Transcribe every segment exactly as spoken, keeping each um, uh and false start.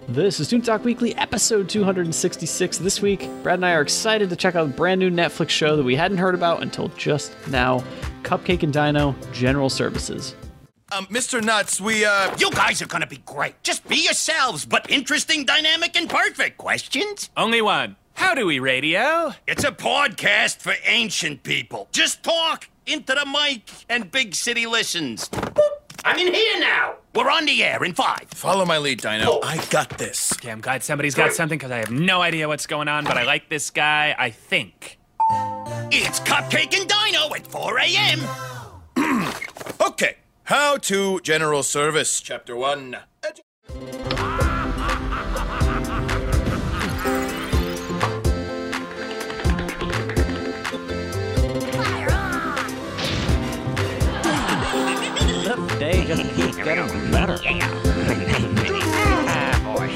This is Toon Talk Weekly, episode two hundred sixty-six. This week, Brad and I are excited to check out a brand new Netflix show that we hadn't heard about until just now, Cupcake and Dino General Services. Um, Mister Nuts, we, uh... You guys are gonna be great. Just be yourselves, but interesting, dynamic, and perfect. Questions? Only one. How do we radio? It's a podcast for ancient people. Just talk into the mic, and big city listens. Boop. I'm in here now. We're on the air in five. Follow my lead, Dino. I got this. Okay, I'm glad somebody's got something, because I have no idea what's going on, but I like this guy, I think. It's Cupcake and Dino at four a.m. Okay. How to General Service, Chapter one. The day just keeps getting better. Ah, boy.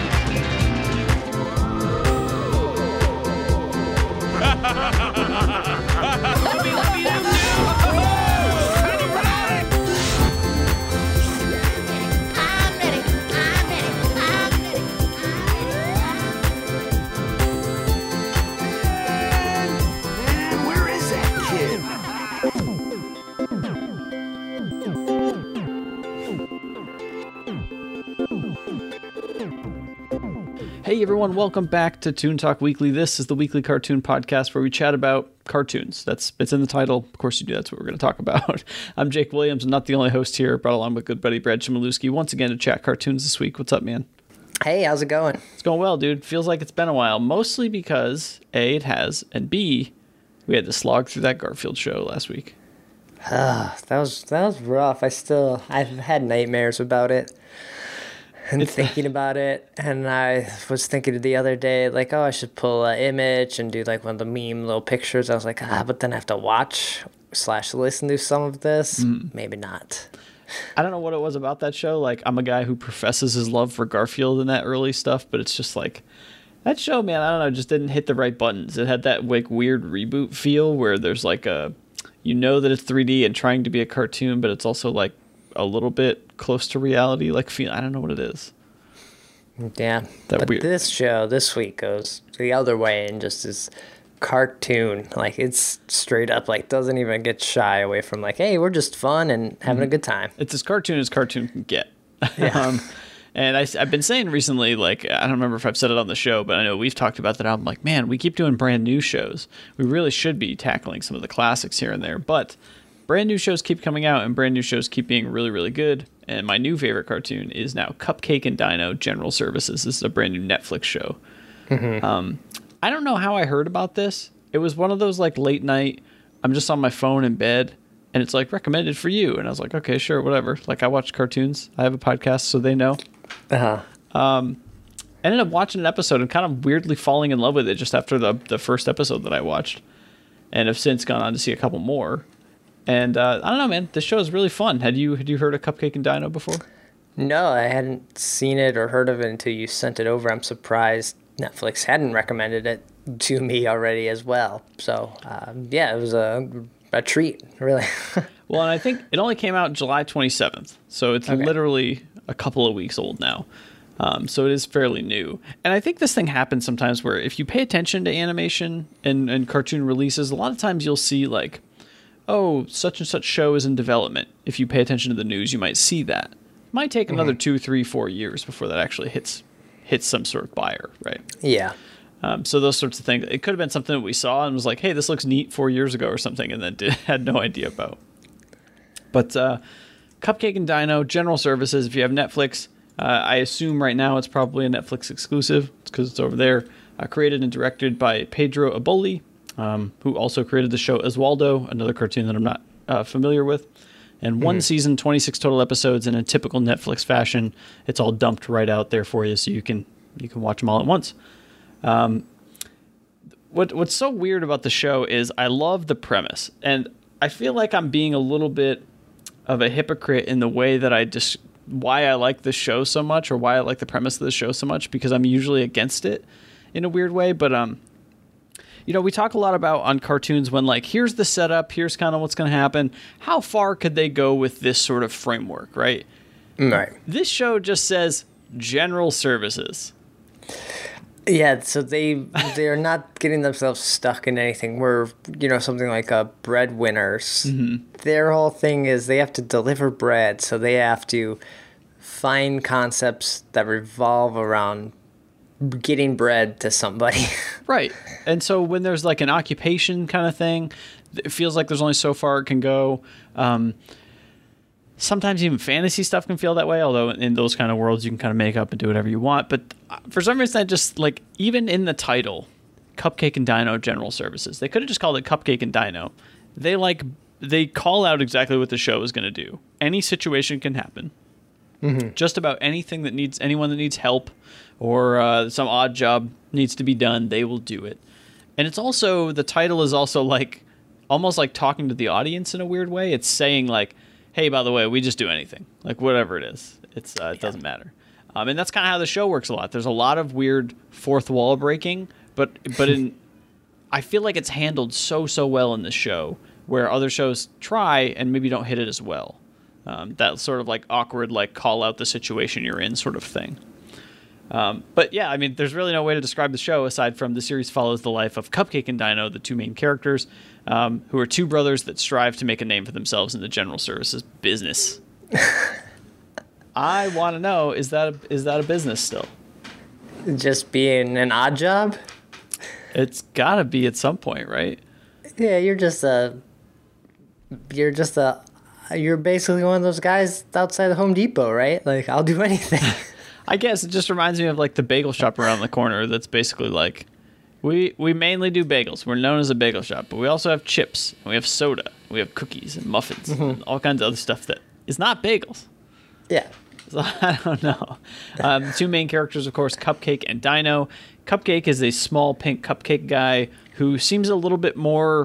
Hey everyone, welcome back to Toon Talk Weekly. This is the weekly cartoon podcast where we chat about cartoons. That's it's in the title. Of course you do. That's what we're going to talk about. I'm Jake Williams. I'm not the only host here. Brought along with good buddy Brad Chmielewski once again to chat cartoons this week. What's up, man? Hey, how's it going? It's going well, dude. Feels like it's been a while. Mostly because A, it has, and B, we had to slog through that Garfield show last week. Uh, that was that was rough. I still I've had nightmares about it. And It's- thinking about it, and I was thinking the other day, like, oh, I should pull an image and do like one of the meme little pictures. I was like, ah, but then I have to watch slash listen to some of this. Maybe not. I don't know what it was about that show. Like, I'm a guy who professes his love for Garfield and that early stuff, but it's just like, that show, man, I don't know, just didn't hit the right buttons. It had that like weird reboot feel where there's like a, you know that it's three D and trying to be a cartoon, but it's also like a little bit close to reality. Like, feel, I don't know what it is. Yeah, That but weird- this show this week goes the other way and just is cartoon. Like, it's straight up, like, doesn't even get shy away from like, hey, we're just fun and having a good time. It's as cartoon as cartoon can get. Yeah. um, and I, have been saying recently, like, I don't remember if I've said it on the show, but I know we've talked about that. I'm like, man, we keep doing brand new shows. We really should be tackling some of the classics here and there. But brand new shows keep coming out, and brand new shows keep being really, really good. And my new favorite cartoon is now Cupcake and Dino General Services. This is a brand new Netflix show. Mm-hmm. Um, I don't know how I heard about this. It was one of those like late night, I'm just on my phone in bed, and it's like recommended for you. And I was like, okay, sure, whatever. Like, I watch cartoons. I have a podcast, so they know. Uh-huh. I ended up watching an episode and kind of weirdly falling in love with it just after the, the first episode that I watched. And have since gone on to see a couple more. And uh, I don't know, man. This show is really fun. Had you had you heard of Cupcake and Dino before? No, I hadn't seen it or heard of it until you sent it over. I'm surprised Netflix hadn't recommended it to me already as well. So, um, yeah, it was a, a treat, really. Well, and I think it only came out July twenty-seventh. So it's Okay. literally a couple of weeks old now. Um, so it is fairly new. And I think this thing happens sometimes where if you pay attention to animation and, and cartoon releases, a lot of times you'll see like, oh, such and such show is in development. If you pay attention to the news, you might see that. It might take another two, three, four years before that actually hits hits some sort of buyer, right? Yeah. Um, so those sorts of things. It could have been something that we saw and was like, hey, this looks neat four years ago or something, and then did, had no idea about. But uh, Cupcake and Dino, General Services, if you have Netflix, uh, I assume right now it's probably a Netflix exclusive because it's over there. Uh, created and directed by Pedro Aboli, um, who also created the show Oswaldo, another cartoon that I'm not uh, familiar with. And one season, twenty-six total episodes in a typical Netflix fashion. It's all dumped right out there for you, so you can you can watch them all at once. Um, what what's so weird about the show is I love the premise, and I feel like I'm being a little bit of a hypocrite in the way that I just why I like the show so much, or why I like the premise of the show so much, because I'm usually against it in a weird way. But um, you know, we talk a lot about on cartoons when like, here's the setup, here's kind of what's going to happen. How far could they go with this sort of framework, right? Right. This show just says, General Services. Yeah, so they they're not getting themselves stuck in anything. Where, you know, something like a breadwinners. Mm-hmm. Their whole thing is they have to deliver bread, so they have to find concepts that revolve around getting bread to somebody. Right. And so when there's like an occupation kind of thing, it feels like there's only so far it can go. Um, sometimes even fantasy stuff can feel that way, although in those kind of worlds you can kind of make up and do whatever you want. But for some reason, I just like, even in the title, Cupcake and Dino General Services, they could have just called it Cupcake and Dino. They like, they call out exactly what the show is going to do. Any situation can happen. Mm-hmm. Just about anything that needs, anyone that needs help or uh, some odd job needs to be done, they will do it. And it's also, the title is also like, almost like talking to the audience in a weird way. It's saying like, hey, by the way, we just do anything, like whatever it is. It's uh, it yeah. doesn't matter. Um, and that's kind of how the show works a lot. There's a lot of weird fourth wall breaking, but but in I feel like it's handled so so well in this show, where other shows try and maybe don't hit it as well. Um, that sort of like awkward, like call out the situation you're in sort of thing. Um, but yeah, I mean, there's really no way to describe the show aside from the series follows the life of Cupcake and Dino, the two main characters, um, who are two brothers that strive to make a name for themselves in the general services business. I want to know, is that a, is that a business still? Just being an odd job? It's got to be at some point, right? Yeah, you're just a... You're just a... You're basically one of those guys outside the Home Depot, right? Like, I'll do anything. I guess it just reminds me of like the bagel shop around the corner. That's basically like, we we mainly do bagels. We're known as a bagel shop, but we also have chips, and we have soda, we have cookies and muffins, mm-hmm. and all kinds of other stuff that is not bagels. Yeah. So, I don't know. Um, the two main characters, of course, Cupcake and Dino. Cupcake is a small pink cupcake guy who seems a little bit more,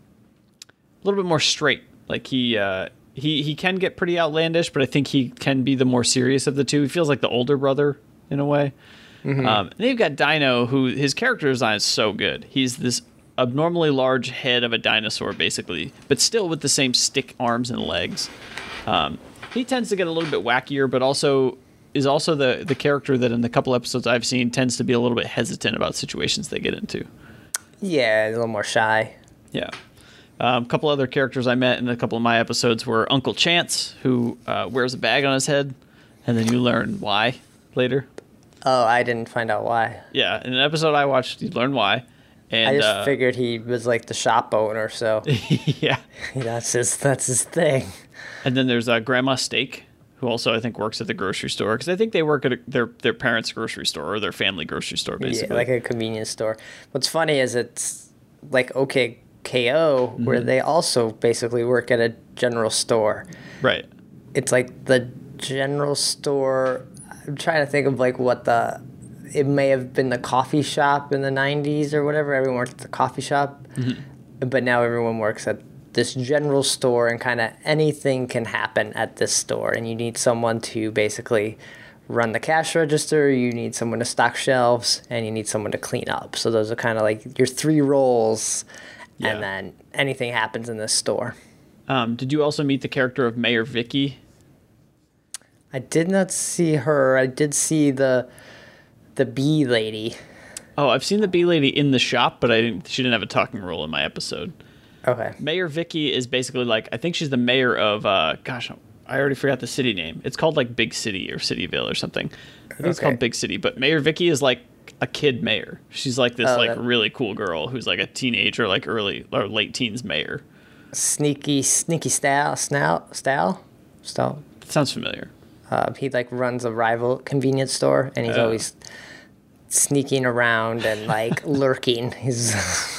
a little bit more straight. Like he. Uh, He he can get pretty outlandish, but I think he can be the more serious of the two. He feels like the older brother in a way. Mm-hmm. Um, and then you've got Dino, who his character design is so good. He's this abnormally large head of a dinosaur, basically, but still with the same stick arms and legs. Um, he tends to get a little bit wackier, but also is also the, the character that in the couple episodes I've seen tends to be a little bit hesitant about situations they get into. Yeah, a little more shy. Yeah. Um, a couple other characters I met in a couple of my episodes were Uncle Chance, who uh, wears a bag on his head, and then you learn why later. Oh, I didn't find out why. Yeah, in an episode I watched, you learn why. And, I just uh, figured he was like the shop owner, so yeah, that's his that's his thing. And then there's uh, Grandma Steak, who also I think works at the grocery store, because I think they work at a, their their parents' grocery store or their family grocery store, basically. Yeah, like a convenience store. What's funny is it's like okay. K O, mm-hmm. where they also basically work at a general store. Right. It's like the general store. I'm trying to think of like what the. It may have been the coffee shop in the nineties or whatever. Everyone worked at the coffee shop, mm-hmm. but now everyone works at this general store, and kind of anything can happen at this store, and you need someone to basically run the cash register, you need someone to stock shelves, and you need someone to clean up. So those are kind of like your three roles. Yeah. And then anything happens in this store. Um, did you also meet the character of Mayor Vicky? I did not see her. I did see the the bee lady. Oh, I've seen the bee lady in the shop, but I didn't, she didn't have a talking role in my episode. Okay. Mayor Vicky is basically like, I think she's the mayor of, uh, gosh, I already forgot the city name. It's called like Big City or Cityville or something. I think okay. It's called Big City, but Mayor Vicky is like a kid mayor. She's like this oh, like that... really cool girl who's like a teenager, like early or late teens mayor. Sneaky, sneaky style, snout, style, style. That sounds familiar. Uh, he like runs a rival convenience store, and he's uh, always sneaking around and like lurking. He's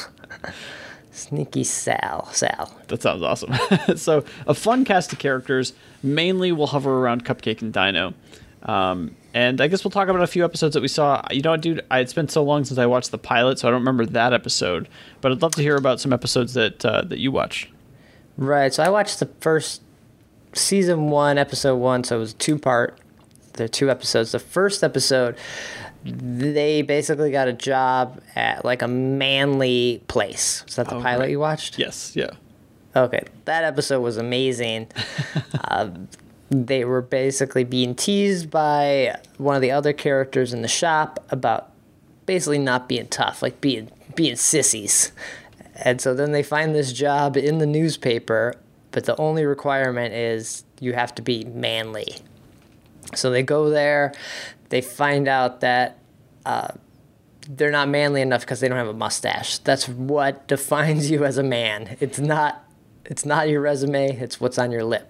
sneaky Sal. Sal. That sounds awesome. So a fun cast of characters. Mainly will hover around Cupcake and Dino. Um, and I guess we'll talk about a few episodes that we saw. You know what, dude? I, it's been so long since I watched the pilot, so I don't remember that episode. But I'd love to hear about some episodes that uh, that you watched. Right. So I watched the first season one, episode one. So it was two part. There are two episodes. The first episode, they basically got a job at like a manly place. Is that the oh, pilot right. you watched? Yes. Yeah. Okay. That episode was amazing. uh, they were basically being teased by one of the other characters in the shop about basically not being tough, like being being sissies. And so then they find this job in the newspaper, but the only requirement is you have to be manly. So they go there, they find out that uh, they're not manly enough because they don't have a mustache. That's what defines you as a man. It's not it's not your resume, it's what's on your lip.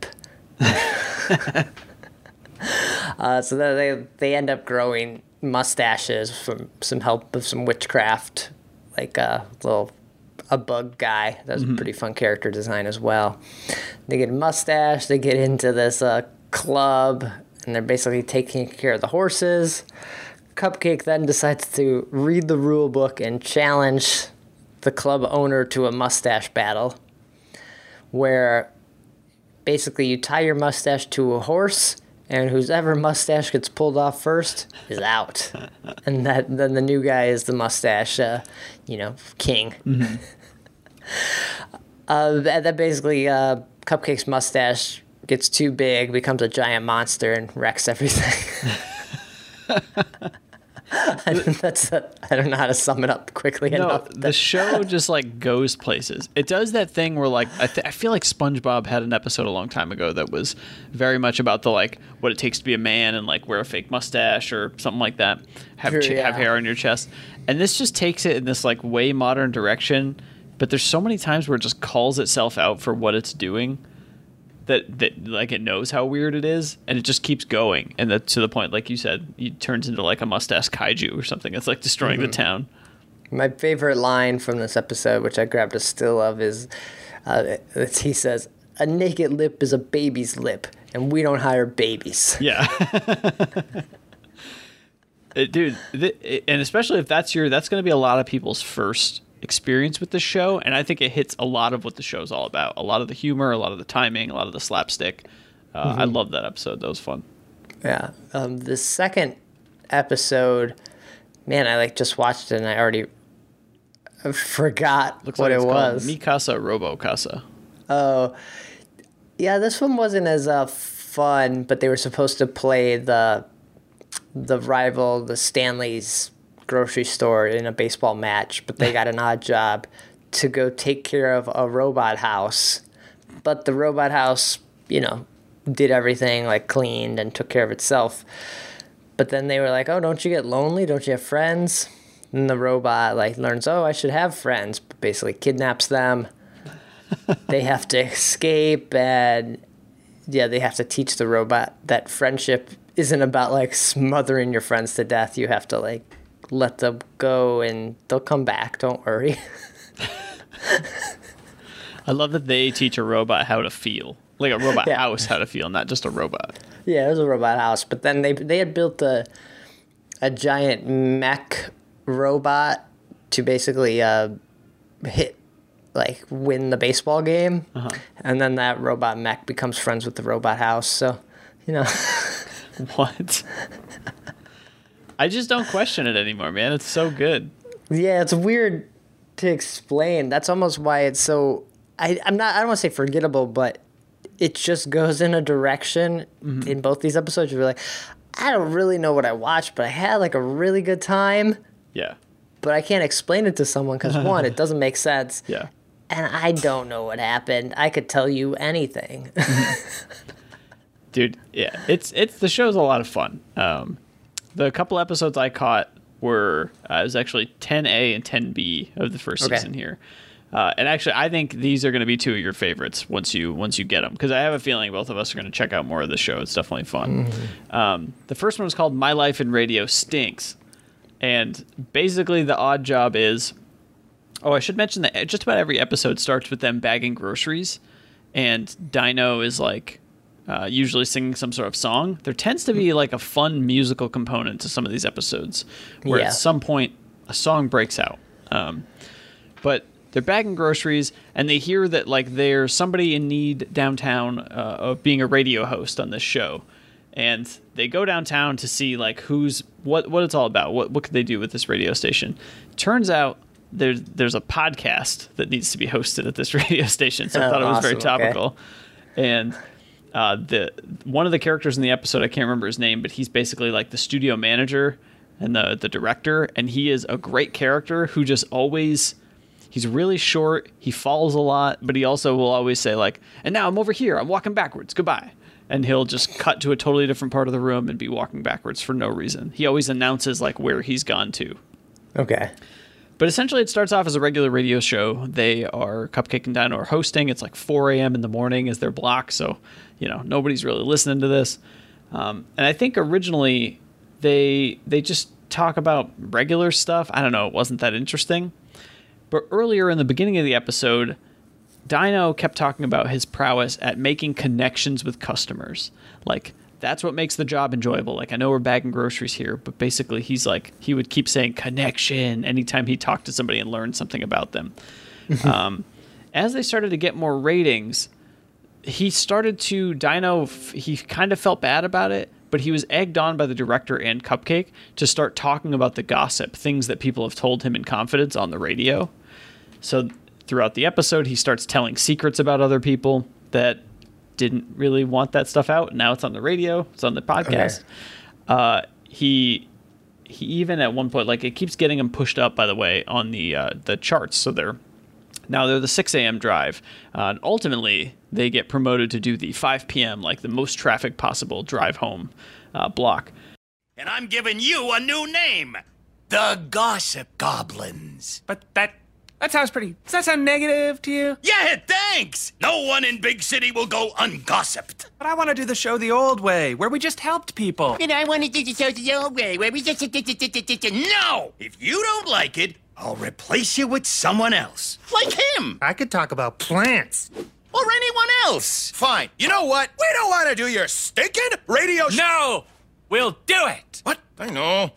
uh, so then they they end up growing mustaches from some help of some witchcraft, like a little a bug guy. That's mm-hmm. a pretty fun character design as well. They get a mustache, they get into this uh, club, and they're basically taking care of the horses. Cupcake then decides to read the rule book and challenge the club owner to a mustache battle, where basically you tie your mustache to a horse, and whoever mustache gets pulled off first is out. And that then the new guy is the mustache, uh, you know, king. Mm-hmm. uh, that, that basically, uh, Cupcake's mustache gets too big, becomes a giant monster, and wrecks everything. That's a, I don't know how to sum it up quickly no, enough. The show just like goes places. It does that thing where like I, th- I feel like SpongeBob had an episode a long time ago that was very much about the like what it takes to be a man and like wear a fake mustache or something like that. Have sure, ch- yeah. have hair on your chest. And this just takes it in this like way modern direction. But there's so many times where it just calls itself out for what it's doing. That, that like it knows how weird it is, and it just keeps going, and that to the point, like you said, it turns into like a mustache kaiju or something. It's like destroying mm-hmm. the town. My favorite line from this episode, which I grabbed a still of, is uh, he says, "A naked lip is a baby's lip, and we don't hire babies." Yeah, it, dude, th- it, and especially if that's your, that's going to be a lot of people's first experience with the show, and I think it hits a lot of what the show's all about. A lot of the humor, a lot of the timing, a lot of the slapstick. Uh, mm-hmm. I love that episode. That was fun. Yeah. Um, the second episode, man, I like just watched it and I already forgot Looks what like it's it was. Mi Casa Robo Casa. Oh, yeah. This one wasn't as uh, fun, but they were supposed to play the the rival, the Stanley's grocery store in a baseball match, but they got an odd job to go take care of a robot house. But the robot house, you know, did everything, like cleaned and took care of itself. But then they were like, oh, don't you get lonely? Don't you have friends? And the robot like learns, oh, I should have friends, but basically kidnaps them. They have to escape, and yeah, they have to teach the robot that friendship isn't about like smothering your friends to death. You have to like let them go and they'll come back. Don't worry. I love that they teach a robot how to feel. Like a robot yeah. house how to feel, not just a robot. Yeah, it was a robot house. But then they they had built a a giant mech robot to basically uh, hit, like, win the baseball game. Uh-huh. And then that robot mech becomes friends with the robot house. So, you know. What? I just don't question it anymore, man. It's so good. Yeah, it's weird to explain. That's almost why it's so... I, I'm not... I don't want to say forgettable, but it just goes in a direction mm-hmm. in both these episodes. You're like, I don't really know what I watched, but I had like a really good time. Yeah. But I can't explain it to someone because, one, it doesn't make sense. Yeah. And I don't know what happened. I could tell you anything. Dude, yeah. It's it's the show's a lot of fun. Um, the couple episodes I caught were, uh, it was actually ten A and ten B of the first okay. season here. Uh, and actually, I think these are going to be two of your favorites once you once you get them, because I have a feeling both of us are going to check out more of the show. It's definitely fun. Mm-hmm. Um, the first one was called My Life in Radio Stinks. And basically the odd job is, oh, I should mention that just about every episode starts with them bagging groceries, and Dino is like uh, usually singing some sort of song. There tends to be like a fun musical component to some of these episodes where yeah. at some point a song breaks out. Um, but they're bagging groceries, and they hear that like there's somebody in need downtown uh, of being a radio host on this show. And they go downtown to see like who's what what it's all about. What what could they do with this radio station? Turns out there's there's a podcast that needs to be hosted at this radio station. So I oh, thought it was awesome. very topical. Okay. And uh, the one of the characters in the episode, I can't remember his name, but he's basically like the studio manager and the the director, and he is a great character who just always, he's really short, he falls a lot, but he also will always say like, and now I'm over here, I'm walking backwards, goodbye. And he'll just cut to a totally different part of the room and be walking backwards for no reason. He always announces like where he's gone to. Okay. But essentially it starts off as a regular radio show. They are, Cupcake and Dino are hosting. It's like four a.m. in the morning is their block, so, you know, nobody's really listening to this. Um, and I think originally they they just talk about regular stuff. I don't know, it wasn't that interesting. But earlier in the beginning of the episode, Dino kept talking about his prowess at making connections with customers. Like, that's what makes the job enjoyable. Like, I know we're bagging groceries here, but basically he's like, he would keep saying connection anytime he talked to somebody and learned something about them. um, as they started to get more ratings, he started to, Dino, he kind of felt bad about it, but he was egged on by the director and Cupcake to start talking about the gossip, things that people have told him in confidence on the radio. So throughout the episode, he starts telling secrets about other people that didn't really want that stuff out. Now it's on the radio, it's on the podcast. Okay. Uh, he he even at one point, like, it keeps getting him pushed up, by the way, on the uh, the charts. So they're now they're the six a.m. drive. Uh, and ultimately, they get promoted to do the five p.m., like the most traffic possible drive home uh, block. And I'm giving you a new name. The Gossip Goblins. But that that sounds pretty... Does that sound negative to you? Yeah, thanks. No one in Big City will go ungossiped. But I want to do the show the old way, where we just helped people. And I want to do the show the old way, where we just... No! If you don't like it, I'll replace you with someone else. Like him. I could talk about plants. Or anyone else. Fine. You know what? We don't want to do your stinking radio show. No! We'll do it! What? I know.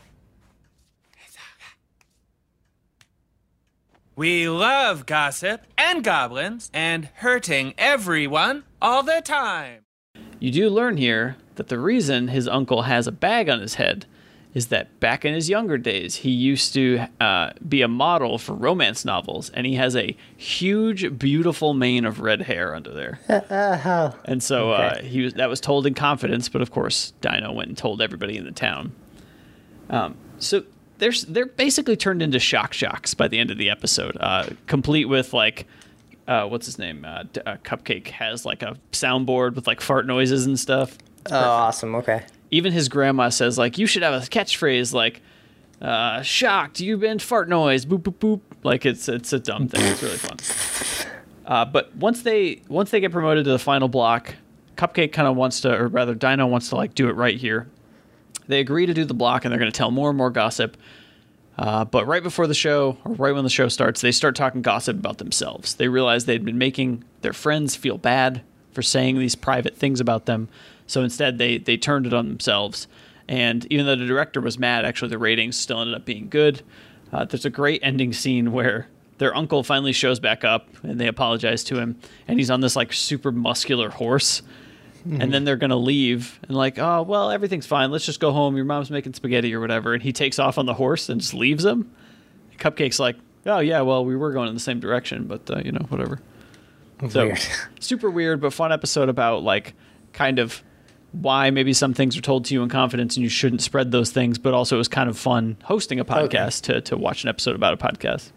We love gossip and goblins and hurting everyone all the time. You do learn here that the reason his uncle has a bag on his head is that back in his younger days, he used to uh, be a model for romance novels, and he has a huge, beautiful mane of red hair under there. Uh, and so okay. uh, he was that was told in confidence, but of course, Dino went and told everybody in the town. Um, so they're, they're basically turned into shock jocks by the end of the episode, uh, complete with, like, uh, what's his name? Uh, uh, Cupcake has, like, a soundboard with, like, fart noises and stuff. Oh, awesome. Okay. Even his grandma says, like, you should have a catchphrase like, uh, shocked, you been fart noise, boop, boop, boop. Like, it's it's a dumb thing. It's really fun. Uh, but once they once they get promoted to the final block, Cupcake kind of wants to, or rather Dino wants to, like, do it right here. They agree to do the block, and they're going to tell more and more gossip. Uh, but right before the show, or right when the show starts, they start talking gossip about themselves. They realize they'd been making their friends feel bad for saying these private things about them. So instead, they they turned it on themselves. And even though the director was mad, actually the ratings still ended up being good. Uh, there's a great ending scene where their uncle finally shows back up, and they apologize to him. And he's on this, like, super muscular horse. Mm-hmm. And then they're going to leave. And like, oh, well, everything's fine. Let's just go home. Your mom's making spaghetti or whatever. And he takes off on the horse and just leaves them. Cupcake's like, oh, yeah, well, we were going in the same direction, but, uh, you know, whatever. So, weird. Super weird, but fun episode about, like, kind of why maybe some things are told to you in confidence and you shouldn't spread those things, but also it was kind of fun hosting a podcast okay. to, to watch an episode about a podcast.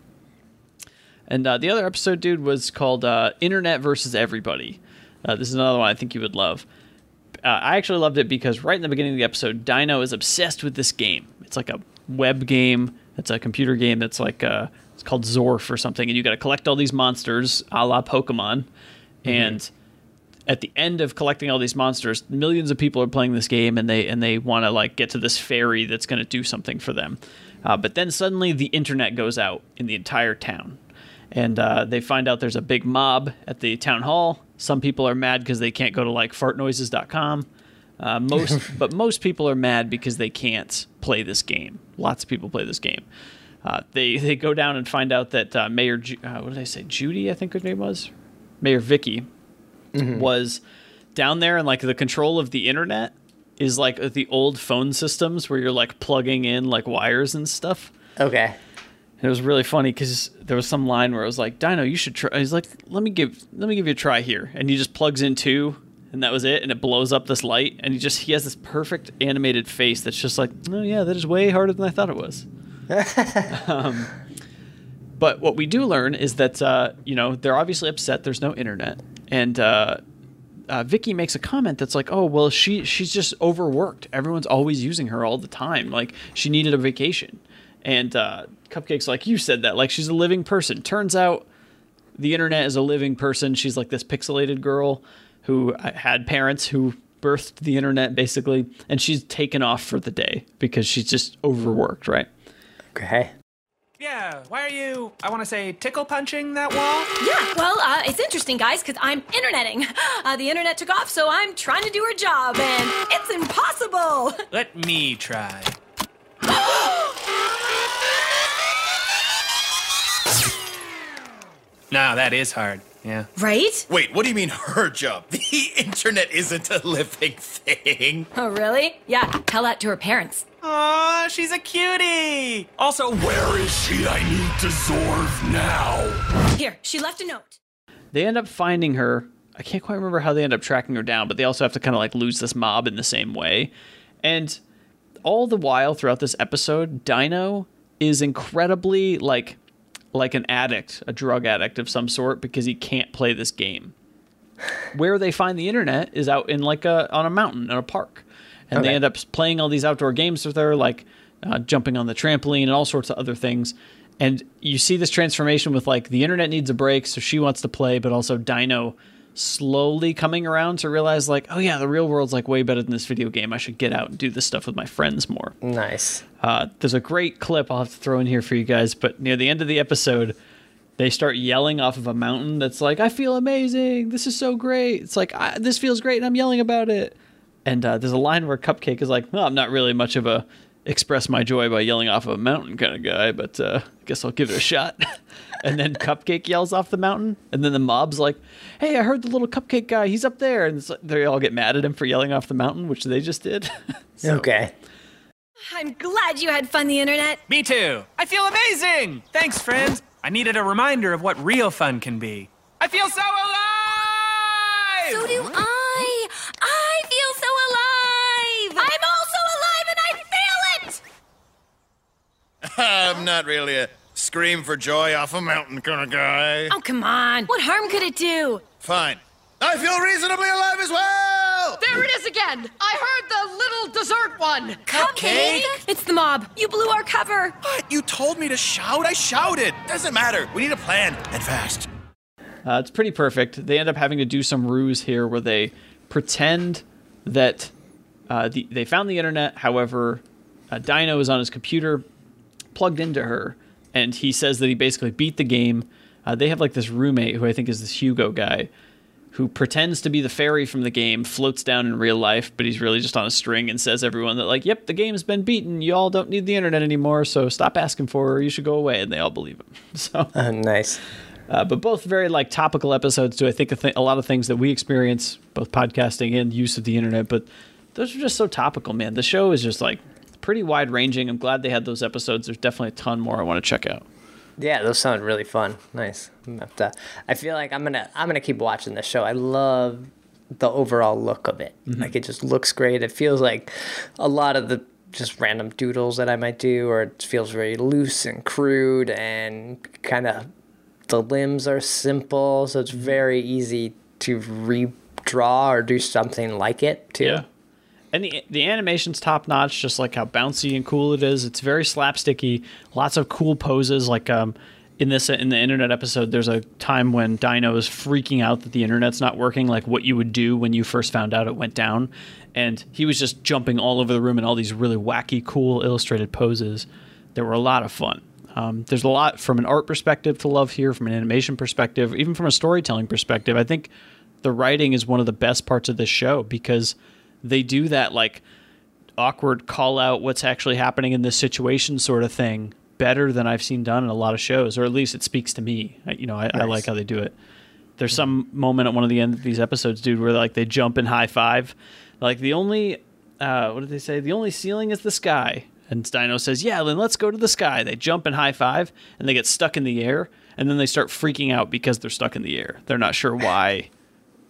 And uh, the other episode, dude, was called uh, Internet versus Everybody. Uh, this is another one I think you would love. Uh, I actually loved it because right in the beginning of the episode, Dino is obsessed with this game. It's like a web game. It's a computer game that's like, uh, it's called Zorf or something, and you got to collect all these monsters a la Pokemon. Mm-hmm. And at the end of collecting all these monsters, millions of people are playing this game, and they and they want to, like, get to this fairy that's going to do something for them. Uh, but then suddenly the internet goes out in the entire town. And uh, they find out there's a big mob at the town hall. Some people are mad because they can't go to, like, fart noises dot com. Uh, most, but most people are mad because they can't play this game. Lots of people play this game. Uh, they they go down and find out that uh, Mayor, Ju- uh, what did I say, Judy, I think her name was? Mayor Vicky mm-hmm. was down there, and, like, the control of the internet is like the old phone systems where you're, like, plugging in, like, wires and stuff. Okay. It was really funny because there was some line where it was like, Dino, you should try. He's like, let me give let me give you a try here. And he just plugs in two, and that was it, and it blows up this light, and he just he has this perfect animated face that's just like, oh yeah, that is way harder than I thought it was. um, but what we do learn is that uh, you know, they're obviously upset there's no internet, and uh, uh, Vicky makes a comment that's like, oh well, she she's just overworked. Everyone's always using her all the time. Like she needed a vacation, and uh, Cupcake's like, you said that, like she's a living person. Turns out the internet is a living person. She's like this pixelated girl who had parents who birthed the internet, basically, and she's taken off for the day because she's just overworked, right? Okay. Yeah, why are you, I want to say, tickle punching that wall? Yeah, well, uh, it's interesting, guys, because I'm interneting. Uh, the internet took off, so I'm trying to do her job, and it's impossible. Let me try. No, that is hard. Yeah. Right? Wait, what do you mean her job? The internet isn't a living thing. Oh, really? Yeah, tell that to her parents. Aw, she's a cutie. Also, Where is she? I need to Zorv now. Here, she left a note. They end up finding her. I can't quite remember how they end up tracking her down, but they also have to kind of like lose this mob in the same way. And all the while throughout this episode, Dino is incredibly like like an addict, a drug addict of some sort, because he can't play this game. Where they find the internet is out in like a on a mountain in a park. And Okay. they end up playing all these outdoor games with her, like uh, jumping on the trampoline and all sorts of other things. And you see this transformation with like the internet needs a break, so she wants to play, but also Dino slowly coming around to realize like, oh yeah, the real world's like way better than this video game. I should get out and do this stuff with my friends more. Nice. Uh, there's a great clip I'll have to throw in here for you guys, but near the end of the episode, they start yelling off of a mountain that's like, I feel amazing. This is so great. It's like, I, this feels great, and I'm yelling about it. And uh, there's a line where Cupcake is like, well, I'm not really much of a express my joy by yelling off of a mountain kind of guy, but uh, I guess I'll give it a shot. And then Cupcake yells off the mountain, and then the mob's like, hey, I heard the little Cupcake guy. He's up there. And it's like, they all get mad at him for yelling off the mountain, which they just did. So, Okay. I'm glad you had fun the internet. me too. I feel amazing. Thanks, friends. I needed a reminder of what real fun can be. I feel so alive! So do I. I feel so alive. I'm also alive, and I feel it. I'm not really a scream for joy off a mountain kind of guy. Oh, come on. What harm could it do? Fine. I feel reasonably alive as well! There it is again! I heard the little dessert one! Cupcake? It's the mob. You blew our cover. What? You told me to shout? I shouted. Doesn't matter. We need a plan, and fast. Uh, it's pretty perfect. They end up having to do some ruse here where they pretend that uh, the, they found the internet. However, uh, Dino is on his computer plugged into her, and he says that he basically beat the game. Uh, they have like this roommate who I think is this Hugo guy who pretends to be the fairy from the game, floats down in real life, but he's really just on a string and says everyone that like, yep, the game's been beaten. You all don't need the internet anymore, so stop asking for her. You should go away. And they all believe him. So Uh, nice. Uh, but both very like topical episodes to I think a, th- a lot of things that we experience, both podcasting and use of the internet. But those are just so topical, man. The show is just like pretty wide ranging. I'm glad they had those episodes. There's definitely a ton more I want to check out. Yeah, those sound really fun. Nice. I'm gonna have to- I feel like I'm gonna I'm gonna keep watching this show. I love the overall look of it. Like it just looks great. It feels like a lot of the just random doodles that I might do, or it feels very loose and crude and kind of the limbs are simple, so it's very easy to redraw or do something like it too. Yeah. And the the animation's top notch, just like how bouncy and cool it is. It's very slapsticky. Lots of cool poses. Like um, in this in the internet episode, there's a time when Dino is freaking out that the internet's not working, like what you would do when you first found out it went down. And he was just jumping all over the room in all these really wacky, cool illustrated poses that were a lot of fun. Um, there's a lot from an art perspective to love here, from an animation perspective, even from a storytelling perspective. I think the writing is one of the best parts of this show because they do that like awkward call out what's actually happening in this situation sort of thing better than I've seen done in a lot of shows, or at least it speaks to me. I, you know, I, Nice. I like how they do it. There's some moment at one of the end of these episodes, dude, where like they jump and high five. Like the only, uh, what did they say? The only ceiling is the sky. And Dino says, yeah, then let's go to the sky. They jump and high five and they get stuck in the air. And then they start freaking out because they're stuck in the air. They're not sure why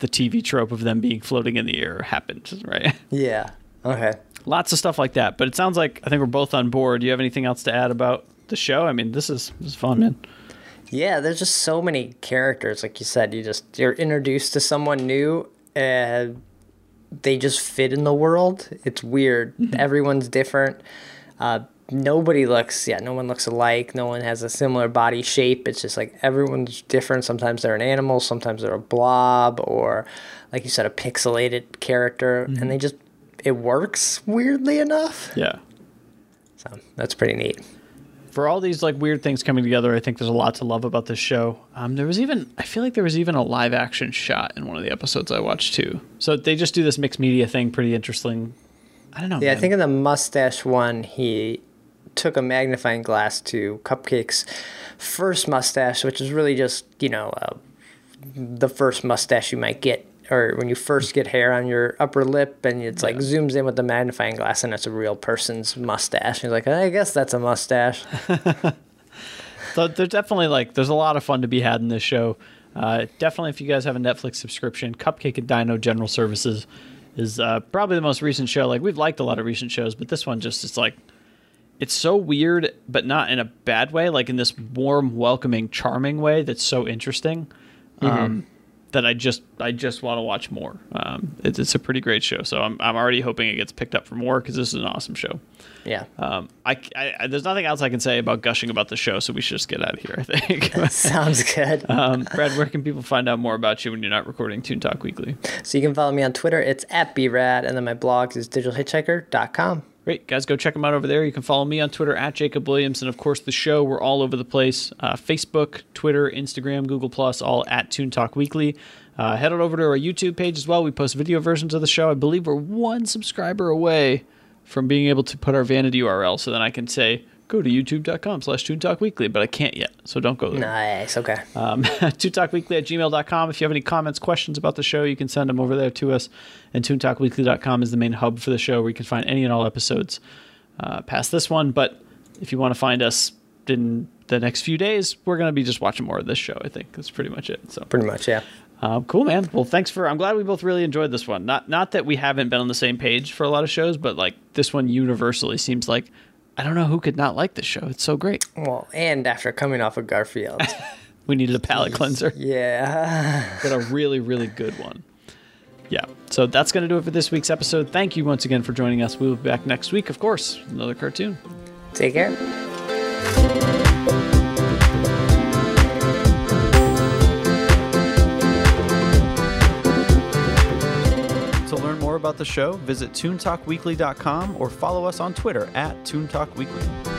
the T V trope of them being floating in the air happened, right? Yeah. Okay. Lots of stuff like that. But it sounds like I think we're both on board. Do you have anything else to add about the show? I mean, this is this is fun, man. Yeah, there's just so many characters. Like you said, you just you're introduced to someone new, and they just fit in the world. It's weird. Mm-hmm. Everyone's different. Uh, nobody looks, yeah, no one looks alike. No one has a similar body shape. It's just like everyone's different. Sometimes they're an animal. Sometimes they're a blob, or like you said, a pixelated character. Mm-hmm. And they just, it works weirdly enough. Yeah. So that's pretty neat. For all these like weird things coming together, I think there's a lot to love about this show. Um, there was even, I feel like there was even a live action shot in one of the episodes I watched too. So they just do this mixed media thing, pretty interesting. I don't know. Yeah, man. I think in the mustache one, he took a magnifying glass to Cupcake's first mustache, which is really just, you know, uh, the first mustache you might get, or when you first get hair on your upper lip, and it's like yeah. zooms in with the magnifying glass, and it's a real person's mustache. And he's like, I guess that's a mustache. So there's definitely like, there's a lot of fun to be had in this show. Uh, definitely, if you guys have a Netflix subscription, Cupcake and Dino General Services is uh, probably the most recent show. Like, we've liked a lot of recent shows, but this one just is like, it's so weird, but not in a bad way, like in this warm, welcoming, charming way that's so interesting. Mm-hmm. Um, that I just I just want to watch more. Um, it's, it's a pretty great show, so I'm I'm already hoping it gets picked up for more because this is an awesome show. Yeah. Um. I, I there's nothing else I can say about gushing about the show, so we should just get out of here, I think. Sounds good. um, Brad, where can people find out more about you when you're not recording Toon Talk Weekly? So you can follow me on Twitter. It's at B Rad, and then my blog is digital hitchhiker dot com. Great. Guys, go check them out over there. You can follow me on Twitter at Jacob Williams. And, of course, the show, we're all over the place. Uh, Facebook, Twitter, Instagram, Google Plus, all at Toon Talk Weekly. Uh, head on over to our YouTube page as well. We post video versions of the show. I believe we're one subscriber away from being able to put our vanity U R L. So then I can say, go to youtube.com slash Toon Talk Weekly. But I can't yet, so don't go there. Nice. Okay. Um, Toon Talk Weekly at gmail dot com. If you have any comments, questions about the show, you can send them over there to us. And toon talk weekly dot com is the main hub for the show where you can find any and all episodes uh, past this one. But if you want to find us in the next few days, we're going to be just watching more of this show, I think. That's pretty much it. So Pretty much, yeah. Um, cool, man. Well, thanks for, I'm glad we both really enjoyed this one. Not not that we haven't been on the same page for a lot of shows, but like this one universally seems like, I don't know who could not like this show. It's so great. Well, and after coming off of Garfield. We needed a palate cleanser. Yeah. But a really, really good one. Yeah. So that's going to do it for this week's episode. Thank you once again for joining us. We'll be back next week, of course, another cartoon. Take care. To learn more about the show, visit toon talk weekly dot com or follow us on Twitter at Toon Talk Weekly.